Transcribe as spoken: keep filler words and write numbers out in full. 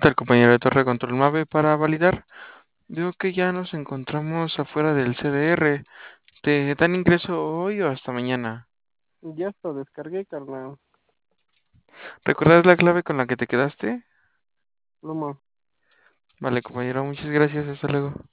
tal, compañero de Torre Control Mave? Para validar, veo que ya nos encontramos afuera del C D R. ¿Te dan ingreso hoy o hasta mañana? Ya hasta descargué, carnal. ¿Recuerdas la clave con la que te quedaste? No más. Vale, compañero, muchas gracias. Hasta luego.